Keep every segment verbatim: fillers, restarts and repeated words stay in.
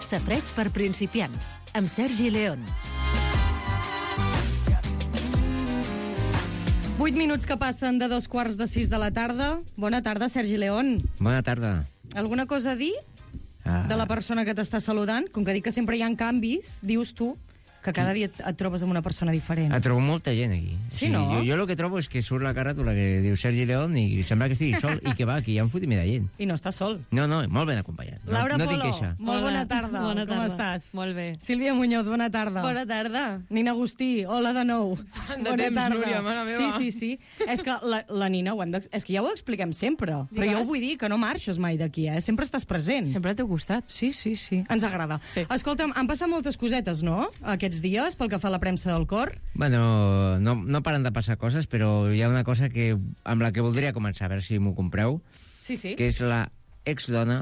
Safareig per principiants, amb Sergi León. Vuit minuts que passen de dos quarts de sis de la tarda. Bona tarda, Sergi León. Bona tarda. Alguna cosa a dir Ah. de la persona que t'està saludant? Com que dic que sempre hi ha canvis, dius tu que cada dia et, et trobes amb una persona diferent. Et trobo molta gent aquí. Sí, no? Jo, jo el que trobo és que surt la caràtula que diu Sergi León i sembla que estigui sol i que va, que hi ha un fotimer de gent. I no estàs sol. No, no, molt ben acompanyat. No, Laura no Polo, tinc queixa. molt Hola. bona tarda. Bona Com tarda. estàs? Molt bé. Sílvia Muñoz, bona tarda. Bona tarda. Nina Agustí, hola de nou. De temps, Núria, mare meva. Sí, sí, sí. És que la, la Nina, ho hem és que ja ho expliquem sempre, però jo ho vull dir, que no marxes mai d'aquí, eh? Sempre estàs present. Sempre al teu costat. Sí, sí, sí. Ens agrada. Sí. Escolta'm, han passat moltes cosetes, no?, aquests dies, pel que fa a la premsa del cor. Bueno, no, no paren de passar coses, però hi ha una cosa que, amb la que voldria començar, a veure si m'ho compreu, Sí, sí. que és la exdona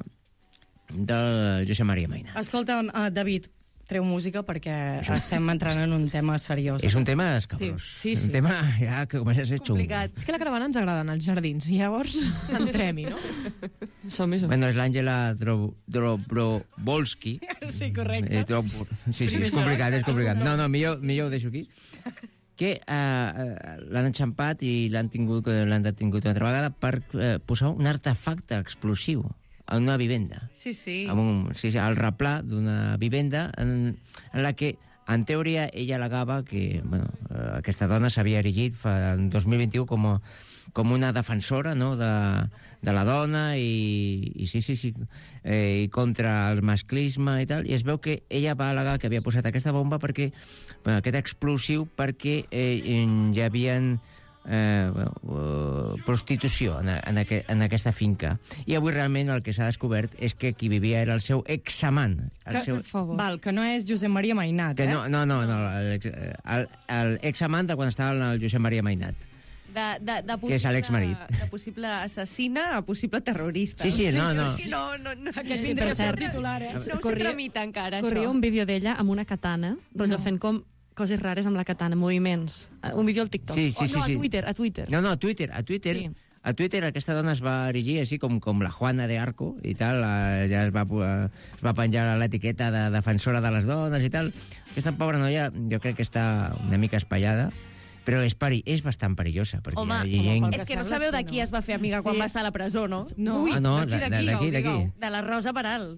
del Josep Maria Mainat. Escolta'm, uh, David, treu música perquè estem entrant en un tema seriós. És un tema escabrós. Sí, sí, sí. Un tema ja que comença a ser xungo. Complicat. És que a la caravana ens agraden els jardins, llavors entrem-hi, no? Som-hi, som Bueno, és l'Àngela Dro- Dobrovolsky. Sí, correcte. Eh, trob... Sí, sí, és complicat, és complicat. No, no, millor, millor ho deixo aquí. Que eh, eh, l'han enxampat i l'han tingut, l'han detingut una altra vegada per eh, posar un artefacte explosiu en una vivenda. Sí, sí. Amb un, sí, sí, al replà d'una vivenda en, en la que, en teoria, ella al·legava que bueno, eh, aquesta dona s'havia erigit fa, en dos mil vint-i-u com, a, com una defensora, no?, de, de la dona i, i sí, sí, sí, eh, i contra el masclisme i tal, i es veu que ella va al·legar que havia posat aquesta bomba perquè, bueno, aquest explosiu perquè eh, hi havien eh, bueno, uh, prostitució en, en, aqu en aquesta finca. I avui realment el que s'ha descobert és que qui vivia era el seu examant. El Que, seu... Per favor. Val, que no és Josep Maria Mainat, Que eh? no, no, no, no el, el, el examant de quan estava el Josep Maria Mainat. De, de, de Que és l'exmarit. De possible assassina a possible terrorista. Sí, sí, no, no. Sí, no, no, no. Aquest Sí, vindria per a ser cert. titular, eh? No ho Corria- tramita encara, Corria això. un vídeo d'ella amb una katana, rotllo No. fent com coses rares amb la katana, moviments. Un vídeo al TikTok. Sí, sí, oh, sí, no, sí. a Twitter, a Twitter. No, no, a Twitter, a Twitter... Sí. A Twitter aquesta dona es va erigir així com, com la Juana de Arco i tal, eh, ja es va, eh, es va penjar l'etiqueta de defensora de les dones i tal. Aquesta pobra noia jo crec que està una mica espaiada, però és, peri és bastant perillosa. Perquè Home, hi ha gent... pel és que no sembla, sabeu sí, de qui no. es va fer amiga quan Sí. va estar a la presó, no? No. Ah, no, D'aquí, de- de- d'aquí, d'aquí, digueu, d'aquí. digueu. De la Rosa Peral.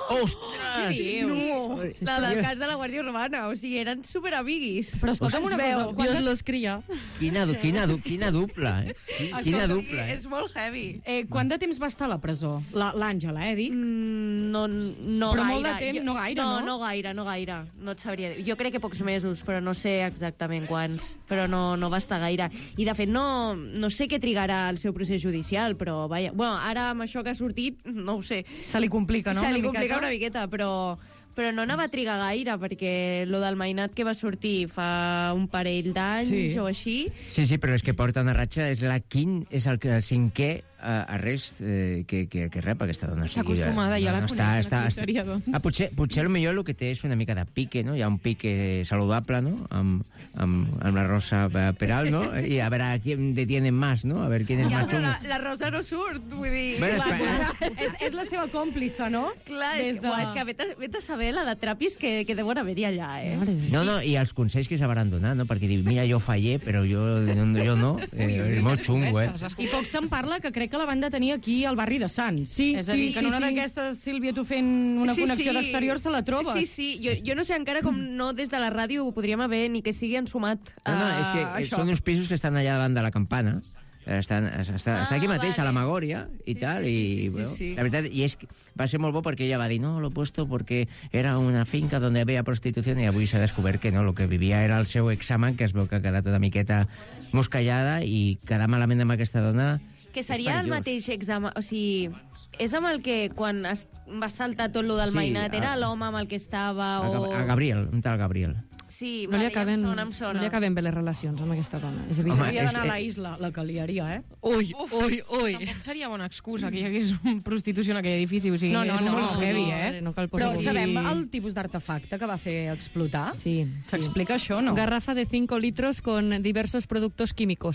Ostres! Què dius? La del cas de la Guàrdia Urbana. O sigui, eren superamiguis. Però escolta'm una Es cosa, veu. Dios los cría. Quina, du quina, du quina dupla, eh? Qui- Quina dupla, eh? És molt heavy. Eh, quant de temps va estar a la presó? La- L'Àngela, eh, dic? Mm, no, no Però gaire. molt de temps, Jo- no gaire, no? no? No gaire, no gaire. No et sabria dir. Jo crec que pocs mesos, però no sé exactament quants. Però no, no va estar gaire. I, de fet, no, no sé què trigarà el seu procés judicial, però, vaja... Bueno, ara, amb això que ha sortit, no ho sé. Se li complica, no? Se li una complica miqueta? una miqueta, però... Però no anava a trigar gaire, perquè lo del Mainat que va sortir fa un parell d'anys Sí. o així... Sí, sí, però és que porta una ratxa, és la quin, és el, el cinquè uh, arrest eh, que, que, que rep aquesta dona. Està acostumada, ja la coneixen, està, aquí seria, doncs. Ah, potser, potser millor el que té és una mica de pique, no? Hi ha un pique saludable, no? Amb, amb, amb la Rosa Peral, no? I a veure qui detienen més, no? A veure quién és Ja, més però xungo. la, la Rosa no surt, vull dir... Bueno, clar, espera. és, és la seva còmplice, no? clar, és, Des que, de- uah, és que vete, vete a saber la de trapis que, que deuen haver-hi allà, eh? Mare de Déu. No, no, i els consells que s'hauran donat, no? Perquè diu, mira, jo fallé, però jo, no, jo no. Eh, és molt xungo, eh? I poc se'n parla que crec que la van detenir aquí al barri de Sants. Sí, és a dir, sí, que sí, en una sí. d'aquestes, Sílvia, tu fent una connexió d'exteriors te la trobes. Sí, sí, jo, jo no sé encara com no des de la ràdio ho podríem haver ni que sigui ensumat No, no, és que a eh, això. són uns pisos que estan allà davant de la campana. Estan, està, Ah, està aquí mateix, vale. a la Magòria, i Sí, tal, sí, sí, i sí, bueno, sí, sí. la veritat, i és que va ser molt bo perquè ella va dir, no, lo he puesto porque era una finca donde había prostitución, i avui s'ha descobert que no, el que vivia era el seu examen, que es veu que ha quedat una miqueta moscallada, i quedar malament amb aquesta dona... Que seria el perillós. mateix examen, o sigui, és amb el que quan es va saltar tot lo del Sí, Mainat, era a- l'home amb el que estava A, o... Gab- a Gabriel, un tal Gabriel. Sí, No li, vale, acaben, ja em sona, em sona. no li acaben bé les relacions amb aquesta dona. És Home, evident. Hauria és- d'anar a la eh, isla, la que liaria, eh? Ui, ui, ui. Tampoc seria bona excusa que hi hagués un prostitució en aquell edifici, o sigui, No, no, és no, molt no, heavy, no, eh? no cal posar-ho. Però sabem el tipus d'artefacte que va fer explotar? Sí. S'explica això, no? Garrafa de cinco litros con diversos productos químicos.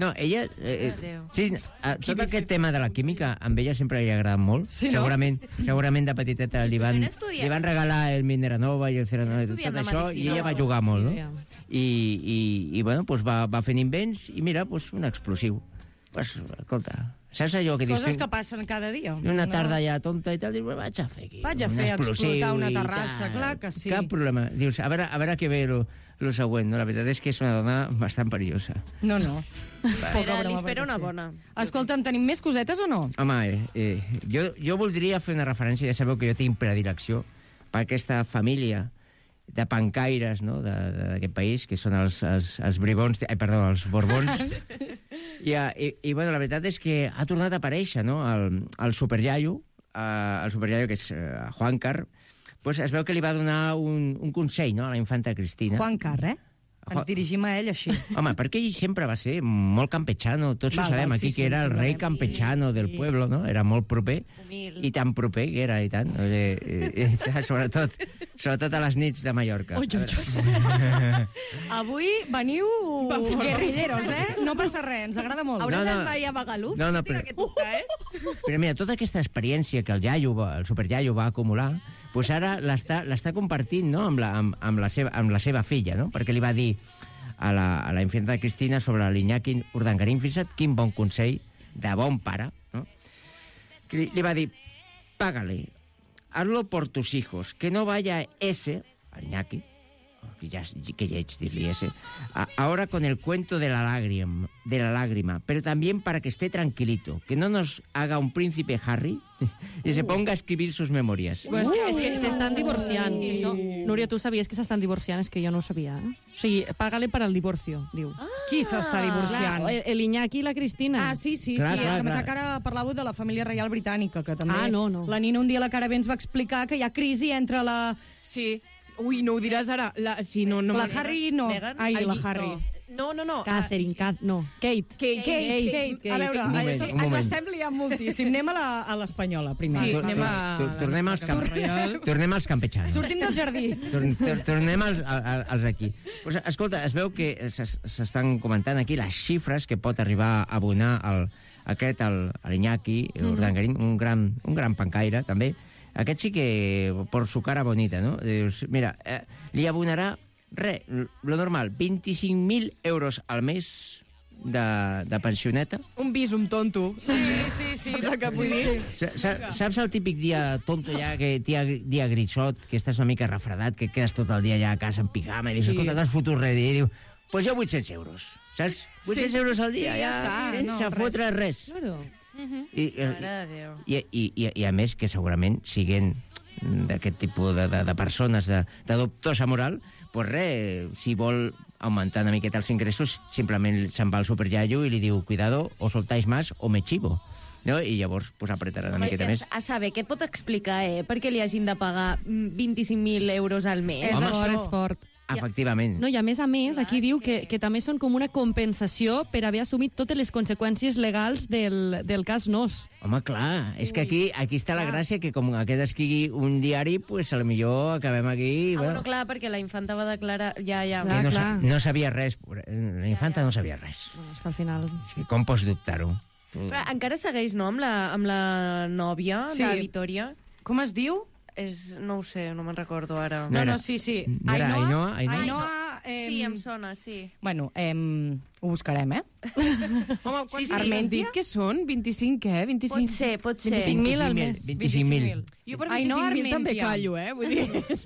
No, ella... Eh, Adéu. sí, eh, tot aquest tema de la química amb ella sempre li ha agradat molt. Sí, no? segurament, segurament de petiteta li van, Ben estudiat. li van regalar el Mineranova i el Ceranova i tot Estudiat la això, i medicina. ella va jugar molt, no? Ja. I, i, i bueno, pues va, va fent invents i mira, pues, un explosiu. Pues, escolta, saps allò que dius... Coses que passen cada dia. Una tarda ja tonta i tal, dius, vaig a fer aquí. Vaig a un fer explosiu explotar una i terrassa, tal. clar que sí. Cap problema. Dius, a veure, a veure què ve lo, lo següent, no? La veritat és que és una dona bastant perillosa. No, no. Espera, broma, li espera perquè una sí. bona. Escolta'm, tenim més cosetes o no? Home, eh, eh, jo, jo voldria fer una referència, ja sabeu que jo tinc predilecció per aquesta família de pancaires, no?, d'aquest país, que són els, els, els bribons, ai, perdó, els borbons. I, i, i, bueno, la veritat és que ha tornat a aparèixer, no?, el, el superyaio, eh, el superyaio, que és eh, Juancar, pues es veu que li va donar un, un consell, no?, a la infanta Cristina. Juan Carr, eh? Ens dirigim a ell així. Home, perquè ell sempre va ser molt campechano, tots ho Val, sabem val, aquí, sí, que sí, era ens el ho rei sabem. campechano del pueblo, no? Era molt proper, Humil. i tan proper que era, i tant. O sigui, eh, eh, sobretot, sobretot a les nits de Mallorca. Ui, ui, ui. Avui veniu guerrilleros, eh? No passa res, ens agrada molt. Haurem No, no. d'anar mai a Begalú? No, no, Tinc però- aquest dubte, eh? Però mira, tota aquesta experiència que el iaio, va, el superyaio va acumular, pues ara l'està l'està compartint, no?, amb la, amb, amb, la seva, amb la seva filla, no?, perquè li va dir a la, a la infanta Cristina sobre l'Iñaki Urdangarín, fixa't quin bon consell de bon pare, no?, que li, li va dir, págale, hazlo por tus hijos, que no vaya ese, al Iñaki, que ya que lleig dir-li ese, a, ahora con el cuento de la lágrima, de la lágrima, pero también para que esté tranquilito, que no nos haga un príncipe Harry y se ponga a escribir sus memorias. Pues que, és que s'estan divorciant. Això. Núria, tu sabies que s'estan divorciant? És que jo no ho sabia. Eh? O sigui, págale para el divorcio, diu. Qui s'està divorciant? Clar, el, el Iñaki i la Cristina. Ah, sí, sí, Clar, sí. clar, és que clar. més que ara parlàveu de la família reial britànica, que també... Ah, no, no. La Nina un dia a la Carabé ens va explicar que hi ha crisi entre la... Sí. Ui, no ho diràs ara. La, sí, no, no la m'agrada. Harry, no. Meghan? Ai, Ai, la Harry. No, no, no. Catherine, Cat, no. Kate. Kate, Kate, Kate, Kate, a veure, Un moment, això, un ens moment. estem liant moltíssim. Anem a la- a l'espanyola, primer. Sí, Tor- anem a... tor- Tornem als, camp... Reial. tornem als campechanos. Sortim del jardí. Tor tor tornem als, als, als aquí. Pues, escolta, es veu que s'es- s'estan comentant aquí les xifres que pot arribar a abonar el, aquest, el, l'Iñaki, l'Urdangarín, un gran, un gran pancaire, també. Aquest sí que, por su cara bonita, no? Dius, mira, eh, li abonarà, res, lo normal, vint-i-cinc mil euros al mes de, de pensioneta. Un bisum tonto. Sí, sí, sí. Saps el que vull dir? Sa- sa- Saps el típic dia tonto ja, que dia, dia grisot, que estàs una mica refredat, que quedes tot el dia ja a casa en pijama i dius, Sí. escolta, t'has fotut res, i diu, pues jo vuit-cents euros, saps? vuit-cents euros al dia, Sí, ja ja, està, sense no, fotre res. Claro. I, i, Mare de Déu. i, i, i, I a més que segurament siguen d'aquest tipus de, de, de persones de, de dubtosa moral, pues res, si vol augmentar una miqueta els ingressos, simplement se'n va al superyaio i li diu, cuidado, o soltáis más o me chivo. No? I llavors pues, apretarà una Home, és miqueta que més. a saber, què et pot explicar, eh? Per què li hagin de pagar mm, vint-i-cinc mil euros al mes? És Home, fort, és fort. Efectivament. No, i a més a més, aquí diu que, que també són com una compensació per haver assumit totes les conseqüències legals del, del cas Nos. Home, clar, és que aquí, aquí està la gràcia, que com aquest escrigui un diari, pues a lo millor acabem aquí... Ah, bueno, clar, perquè la infanta va declarar... Ja, ja. que no, clar. sa- no sabia res. La infanta no sabia res. És que al final... És que com pots dubtar-ho? Però encara segueix, no?, amb la, amb la nòvia Sí. de Vitòria. Com es diu? És, no ho sé, no me'n recordo ara. No No, era- no, sí, sí. no era Ainhoa? Ainhoa? Ainhoa, eh, Sí, em sona, sí. Bueno, eh, ho buscarem, eh? Home, quants Sí, sí. has dit que són? vint-i-cinc, què? vint-i-cinc? Pot ser, pot ser. vint-i-cinc mil al mes. vint-i-cinc mil. Jo per Ainhoa vint-i-cinc mil també Armentia. callo, eh? Vull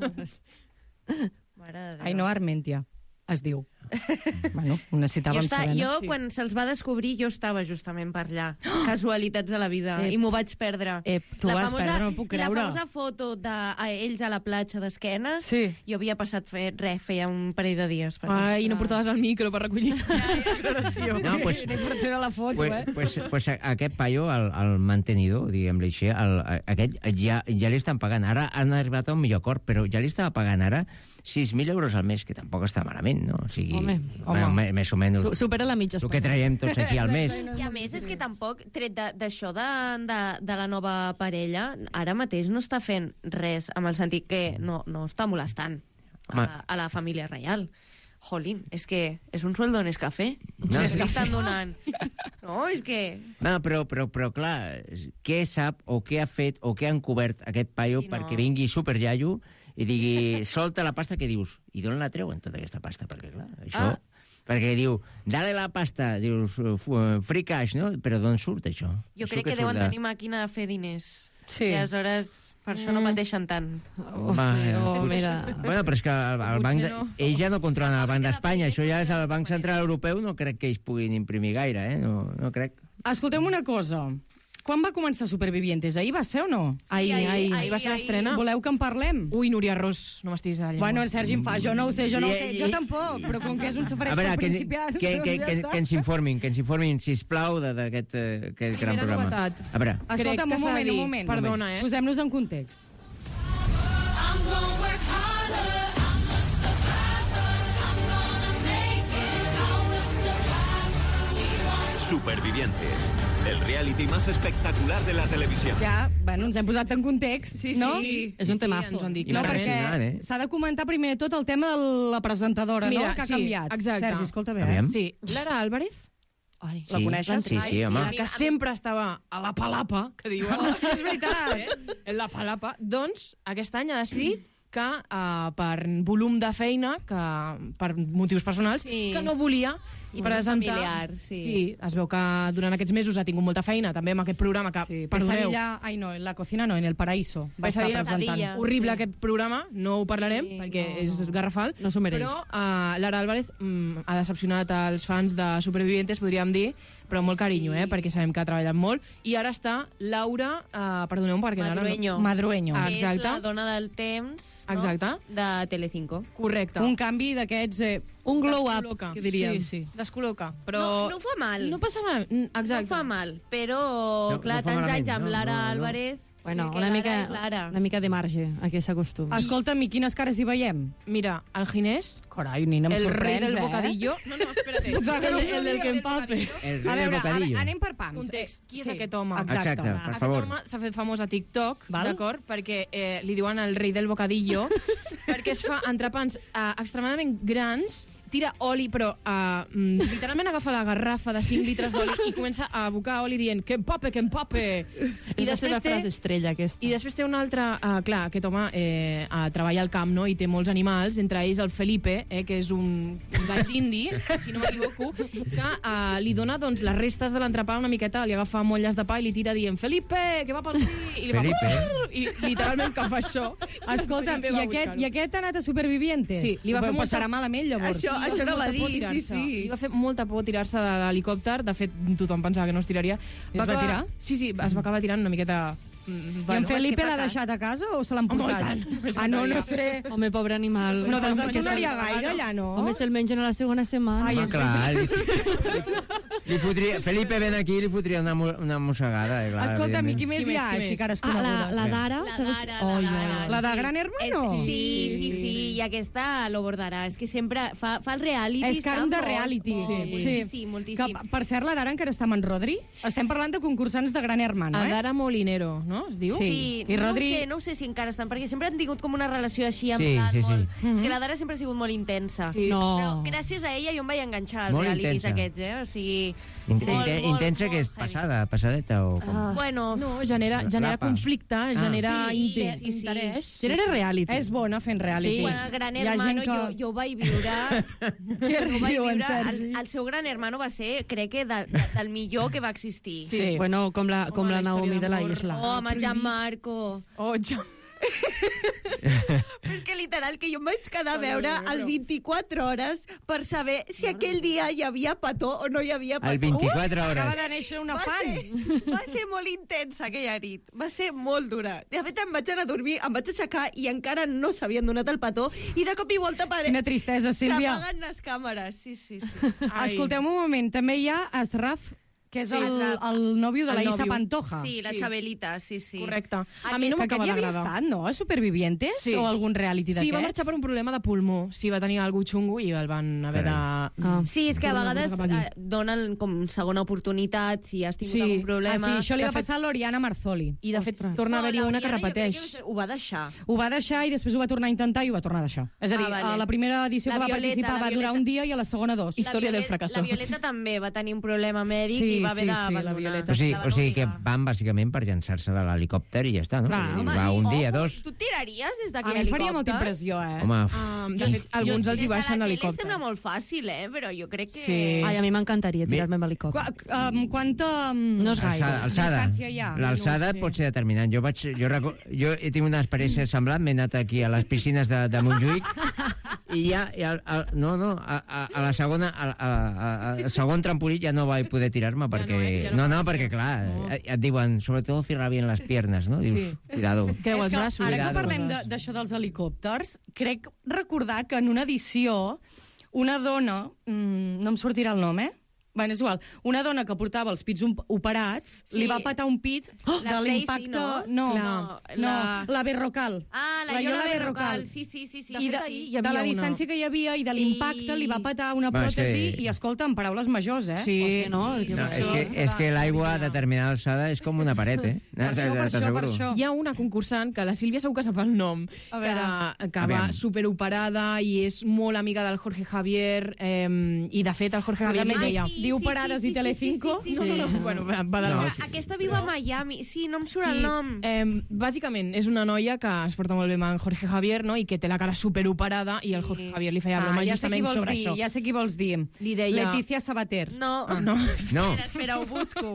dir... Mare de Déu. Ainhoa Armentia, es diu. Bueno, ho Jo, necessitàvem està, saber, jo no? quan se'ls va descobrir, jo estava justament per allà. Casualitats de la vida. Eh, I m'ho vaig perdre. eh, tu vas perdre, no puc creure. La famosa foto d'ells a la platja d'esquenes, Sí. jo havia passat fe, res, feia un parell de dies. Per Ai, no mostrar. portaves el micro per recollir la declaració. No, pues, Anem per treure la foto, pues, eh? pues, pues a- aquest paio, el, el mantenidor, diguem-li així, el, a- aquest ja, ja li estan pagant. Ara han arribat a un millor acord, però ja li estava pagant ara sis mil euros al mes, que tampoc està malament, no? O sigui, Home, bueno, me- més o menys Su- Supera la mitja el que Espanya. traiem tots aquí al mes. I a més, és que tampoc, tret de- d'això de, de, de la nova parella, ara mateix no està fent res, amb el sentit que no, no està molestant Home. a, a la família reial. jolín, és que és un sueldo en Escafé. No, És que Nescafé. estan donant. No, és que... No, però, però, però clar, què sap o què ha fet o què ha encobert aquest paio Sí, no. perquè vingui superjaio i digui, solta la pasta, que dius? I d'on la treuen, tota aquesta pasta? Perquè, clar, això... Ah. Perquè diu, dale la pasta, dius, free cash, no? Però d'on surt això? Jo Això crec que, surt deuen de- tenir màquina de fer diners. Sí. I aleshores, per això no pateixen tant. Uf, Va, oh, potser- mira. Bueno, però és que el, el banc de... no. ells ja no controlen el Banc d'Espanya, això ja és el Banc Central Europeu, no crec que ells puguin imprimir gaire, eh? No, no crec. Escolteu una cosa. Quan va començar Supervivientes? Ahir va ser o no? Ahir, ahir, ahir, ahir, ahir va ser ahir. l'estrena. Voleu que en parlem? Ui, Núria Ros, no m'estiguis allà. Bueno, el Sergi em fa, jo no ho sé, jo no ho sé, I- jo i- tampoc, però com que és un safareig A veure, per que, principiants... que, que, doncs ja que, està. que ens informin, que ens informin, sisplau, de- d'aquest eh, aquest gran Primera programa. novetat. A veure, Crec Escolta'm, que un s'ha de moment, dir. un moment. Perdona, eh? Posem-nos en context. Supervivientes, el reality más espectacular de la televisión. Ja, bueno, ens hem posat en context, Sí, sí, no? sí. És un sí, temazo. Sí, ens ho han dit No, clarament. Impressionant, perquè eh? s'ha de comentar primer de tot el tema de la presentadora, Mira, no?, que ha sí, canviat. exacte. Sergi, escolta bé, eh? Aviam. Sí, Lara Álvarez, Ai, La coneixes? Sí, sí, home. la que sempre estava a la palapa, que diuen. Oh, sí, és veritat. Eh? La palapa. Doncs aquest any ha decidit que uh, per volum de feina, que per motius personals, Sí. que no volia I presentar... familiar, sí. sí. Es veu que durant aquests mesos ha tingut molta feina, també amb aquest programa, que, Sí, perdoneu, Pesadilla... Ai, no, en la cocina no, en el paraíso. Va estar Pesadilla, presentant. Pesadilla. horrible Sí. aquest programa, no ho parlarem, Sí, perquè no, és no. garrafal. No s'ho mereix. Però uh, Lara Álvarez mm, ha decepcionat els fans de Supervivientes, podríem dir, però amb molt carinyo, Sí. eh, perquè sabem que ha treballat molt. I ara està Laura, uh, perdoneu perquè ara no... Madrueño. Madrueño. Ah, Que exacte. és la dona del temps, no? Exacte. De Telecinco. Correcte. Un canvi d'aquests... Eh, un glow up, Descol·loca. que diríem. Sí, sí, descol·loca. Però No, no ho fa mal. no passa mal. Mm, Exacte. No fa mal, però, No- clar, no fa tants malament, anys amb no, Lara no, no. Álvarez... Bueno, si és que una Lara mica, és Lara. una mica de marge a que s'acostumi. Escolta'm, i quines cares hi veiem? Mira, el Ginés, Carai, nina, em el rei sorprens, del eh? bocadillo... No, no, espérate. Pensava que no El- sabia. el del que empape. El A rei del veure, a, bocadillo. anem per pams. Context. Qui és Sí, aquest home? Exacte. Exacte, va. per Aquest favor. home s'ha fet famós a TikTok, Val. d'acord? Perquè eh, li diuen el rei del bocadillo, perquè es fa entrepans eh, extremadament grans, tira oli, però uh, literalment agafa la garrafa de cinc litres d'oli i comença a abocar oli dient que empape, que empape! I És la seva després té... frase estrella, aquesta. I després té un altre... Uh, clar, aquest home eh, uh, treballa al camp, no?, i té molts animals, entre ells el Felipe, eh, que és un gall d'indi, si no m'equivoco, que uh, li dona doncs, les restes de l'entrepà una miqueta, li agafa molles de pa i li tira dient Felipe, que va pel sí! I li Felipe. fa... I literalment que fa això. Escolta'm, Felipe i va aquest, buscar-ho. i aquest ha anat a Supervivientes? Sí, li va fer Ho molta- passarà malament, llavors. Això- Li va això fer no va molta dir, por sí, tirar-se. sí. Li va fer molta por tirar-se de l'helicòpter. De fet, tothom pensava que no es tiraria. I es va tirar? Sí, sí, es va acabar tirant una miqueta... Mm, I bueno, en Felipe és que fa l'ha cas. deixat a casa o se l'han Home, portat? i tant. Ah, no, no sé. Home, pobre animal. No, se'l doncs menja tu no aniria se'l gaire regala. allà, no? Home, se'l mengen a la segona setmana. Ai, Home, és clar, li, li fotria, Felipe ven aquí i li fotria una, mo- una mossegada. Eh, clar, Escolta'm, i qui evidentment. més Qui hi més, ha, qui així més? cares Ah, la, conegudes? la Dara? La sabeu- Dara, Oi, la oi, Dara. oi. La de Sí. Gran Hermano? És, sí, sí, sí, i aquesta lo bordarà. És que sempre fa, fa el reality. És carn de està molt, reality. molt, Sí. Moltíssim, moltíssim. Que, per cert, la Dara encara està amb en Rodri. Estem parlant de concursants de Gran Hermano, eh? Adara Molinero, no? Es diu? Sí. Sí, I Rodri- no ho sé, no ho sé si encara estan, perquè sempre han tingut com una relació així en Sí, plan sí, sí. molt... Mhm. És que la Dara sempre ha sigut molt intensa. Sí. No. Però gràcies a ella jo em vaig enganxar als Molt realities intensa. aquests, eh? O sigui... Int- molt, inte- molt, intensa molt que és heavy. passada, passadeta o com? Ah. Bueno, No, genera, genera Rapa. conflicte, genera Sí, inter sí, sí. interès. Genera reality. És bona fent reality. Sí. quan el Gran Hi ha Hermano gent que... jo, jo ho vaig viure... Què jo ho vaig riu, en viure Sergi? el, el seu Gran Hermano va ser, crec que, de, de, del millor que va existir. Sí. Bueno, com la, com Home, la la història Naomi de la d'amor. Isla. Oh, amb el Gianmarco. Oh, ja. Però és que literal, que jo em vaig quedar a veure el vint-i-quatre hores per saber si aquell dia hi havia petó o no hi havia petó. El vint-i-quatre Acaba hores. de néixer una Va fan. ser, va ser molt intensa aquella nit. Va ser molt dura. De fet, em vaig anar a dormir, em vaig aixecar i encara no s'havien donat el petó i de cop i volta pare... Quina tristesa, Sílvia. s'apaguen les càmeres. Sí, sí, sí. Ai. Escolteu un moment, també hi ha Asraf, que és Sí. el, el nòvio de El la Issa nòvio. Pantoja. Sí, la Sí. Chabelita, sí, sí. Correcte. A Aquest- mi no que aquest m'acaba ja havia d'agradar. estat, no? A Supervivientes? Sí. O algun reality d'aquests? Sí, va marxar per un problema de pulmó. Sí, va tenir algú xungo i el van haver de... Ah. Sí, és que a Torna vegades cap aquí. eh, donen com segona oportunitat si has tingut Sí. algun Ah, problema. sí, això li De va fet- passar a l'Oriana Marzoli. I, de fet, torna a haver-hi No, una que l'Oriana jo crec repeteix. que Ho va deixar. Ho va deixar i després ho va tornar a intentar i ho va tornar a deixar. És a dir, Ah, vale. a la primera edició La que va Violeta, participar la va durar Violeta. un dia i a la segona dos. Història La del Violeta- fracasso. La Violeta també va tenir un problema mèdic Sí, i va haver sí, sí, d'abandonar. la Violeta. O sigui, La van o sigui que obligar. van bàsicament per llançar-se de l'helicòpter i ja està, no? Clar, Vull dir, home, va Sí, un dia, ojo, dos... Tu tiraries des A d'aquell mi em faria helicòpter? molta impressió, eh? Home, Um, de fet, alguns els hi Des de baixen la tele helicòpter. sembla molt fàcil, eh? Però jo crec que... Sí. Ai, a mi m'encantaria tirar-me amb helicòpter. Qua, um, quanta... Um, No és gaire. alçada. alçada. Distància hi ha. L'alçada No ho sé. pot ser determinant. Jo, vaig, jo, reco- jo he tingut una experiència semblant, m'he anat aquí a les piscines de, de Montjuïc i ja, i al, al, no, no, a, a, a la segona, a, a, a, al segon trampolí ja no vaig poder tirar-me perquè... eh? Ja no, no no, pot perquè ser. clar, No. et, et diuen, sobretot cierra bien les piernas, no? Dius, Sí. cuidado. Creu És els que, braços. ara que Cuidado. parlem de- d'això dels helicòpters, crec recordar que en una edició una dona, mm, no em sortirà el nom, eh? Bueno, és igual. Una dona que portava els pits um- operats Sí. li va patar un pit La de Stacy, l'impacte... no? No, Clar. no, La- la Berrocal. Ah, la, La Iona Iona Berrocal. Berrocal. Sí, sí, sí. sí. I de, ahir hi de havia la una. distància que hi havia i de l'impacte I- li va patar una Va, és que- pròtesi i, escolta, en paraules majors, eh? Sí, Hòstia, no? sí, No, sí, és que, sí. és que l'aigua a determinada alçada és com una paret, eh? Per això, per això, per T'asseguro. això. Hi ha una concursant, que la Sílvia segur que sap el nom, A veure. que, que Aviam. va superoperada i és molt amiga del Jorge Javier, eh, i de fet el Jorge Javier li Ai, deia... sí, Diu sí, Parades sí, i sí, Telecinco. sí, sí, sí, No, sí. no, no, bueno, va va de No, la... sí. Aquesta viu a Miami. Sí, no em surt el Sí, nom. eh, bàsicament és una noia que es porta molt bé amb en Jorge Javier, no? I que té la cara superoperada i el Sí. Jorge Javier li feia Ah, broma ja sé qui justament vols sobre dir, això. ja sé qui vols dir. Li deia... Letícia Sabater. No. Ah, no. No, Espera, espera, ho busco.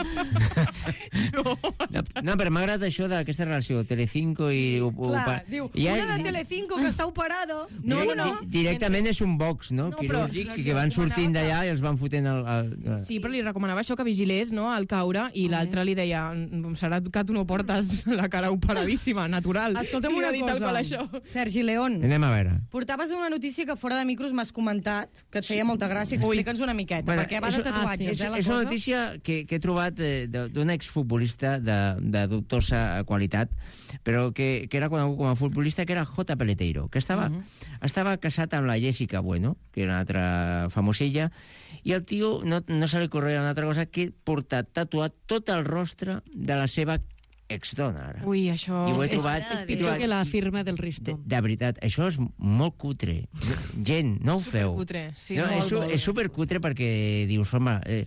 no, no però m'ha agradat això d'aquesta relació, Telecinco i... o- o- Clar, pa- diu, i ja- una de Telecinco que està operada. No, Direc- no, no. di- Directament és un box, no? No, Quirúrgic, però- i que van sortint d'allà i els van fotent el... el... Sí, però li recomanava això, que vigilés, no?, al caure, i l'altre li deia, "Mm, serà que tu no portes la cara operadíssima, natural. Escolta'm Li va una dir tal cosa, qual això. Sergi León. Anem a veure. Portaves una notícia que fora de micros m'has comentat, que et feia molta gràcia. Explica'ns una miqueta, perquè va de és- tatuatges, és, eh, la és cosa. una notícia que, que he trobat eh, de- d'un exfutbolista de, de dubtosa qualitat, però que, que era conegut com a futbolista, que era J. Peleteiro, que estava, uh -huh. estava casat amb la Jessica Bueno, que era una altra famosilla, i el tio no, no se li corria una altra cosa que portar tatuat tot el rostre de la seva exdona, ara. Ui, això... I ho he és- trobat... és he Pitjor trobat- que la firma del de, Risto. de veritat, això és molt cutre. Gent, no ho feu. Supercutre, sí, no, no, és, su- molt, és supercutre perquè dius, home, eh,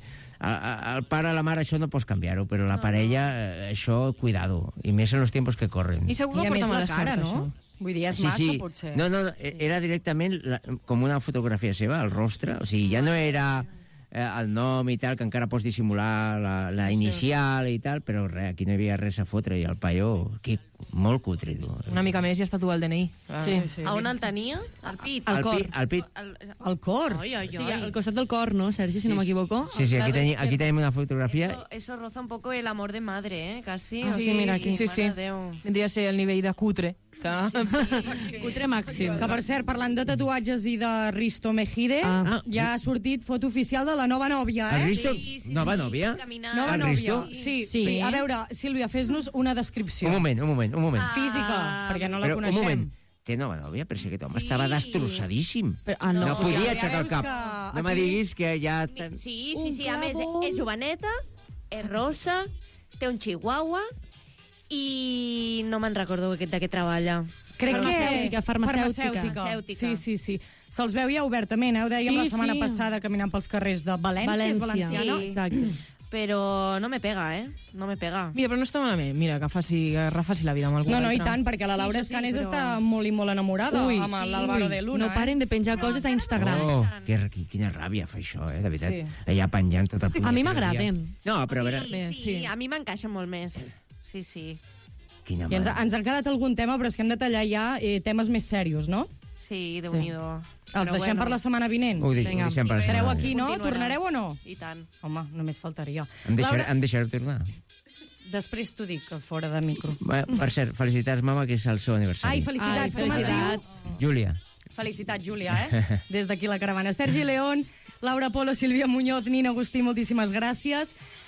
el pare, la mare, això no pots canviar-ho, però la parella, eh, això, cuidado. I més en els tiempos que corren. I segur I que a porta més la mala cara, sort, no? això. Vull dir, és massa, potser. No, no, era directament la, com una fotografia seva, el rostre. O sigui, ja no era eh, el nom i tal, que encara pots dissimular la, la inicial i tal, però res, aquí no hi havia res a fotre, i el paio, que molt cutre, tu. Una mica més i ja està tu al D N I. Sí. sí. A on el tenia? Al pit. Al cor. pit, al pit. Al, El cor. Ai, ai, Sí, ai. al costat del cor, no, Sergi, si no m'equivoco? Sí, sí, aquí, tenim, aquí tenim una fotografia. Eso, eso roza un poco el amor de madre, ¿eh? Casi. Ah, sí, mira aquí. Sí, sí. mare de Déu. Vendria a ser el nivell de cutre. Que... Cutre màxim. Que, per cert, parlant de tatuatges i de Risto Mejide, Ah. ja ha sortit foto oficial de la nova nòvia, El eh? Risto, Sí, sí, nova sí, nòvia? caminant. Nova El nòvia. Risto? Sí, Sí. sí. A veure, Sílvia, fes-nos una descripció. Un moment, un moment, un moment. Ah. Física, perquè no la Però, un coneixem. moment, té nova nòvia? Però si aquest home Sí. estava destrossadíssim. Però, ah, no. No, No, podia ja aixecar el veus cap. que No me aquí- diguis que ja... Mi- Sí, sí, Un sí. A més, clavó. és joveneta, és rosa, té un chihuahua i no me'n recordo de què treballa. Crec que és Farmacèutica, farmacèutica. farmacèutica. Sí, sí, sí. Se'ls veu ja obertament, eh? Ho dèiem Sí, la setmana sí. passada caminant pels carrers de València. És València. valenciana? Sí. Exacte. Però no me pega, eh? No me pega. Mira, però no està malament. Mira, que faci, que refaci la vida amb algú No, no, i altre. tant, perquè la Sí, Laura això sí, Escanes però- està molt i molt enamorada Ui, amb sí. l'Álvaro Ui, de Luna. no paren de penjar coses a Instagram. Oh, que, quina ràbia fa això, eh, de veritat. Sí. Allà penjant tot el A mi punyetero m'agraden. dia. No, però a veure... Sí, Bé, sí, sí. a mi m'encaixa molt més. Sí, sí. Quina I ens, mare. ens ha quedat algun tema, però és que hem de tallar ja eh, temes més serios, no? Sí, Déu-n'hi-do. Els deixem per la setmana vinent? Ho, dic, Vinga. ho deixem per Sí, Estareu setmana. aquí, no? Continuarà. Tornareu o no? I tant. Home, només faltaria. Em deixareu, Laura, em deixareu tornar? després t'ho dic, fora de micro. Bé, per cert, felicitats, mama, que és el seu aniversari. Ai, felicitats, Ai, com es felicitats. diu? Júlia. Felicitats, Júlia, eh? Des d'aquí la caravana. Sergi León, Laura Polo, Sílvia Muñoz, Nina Agustí, moltíssimes gràcies.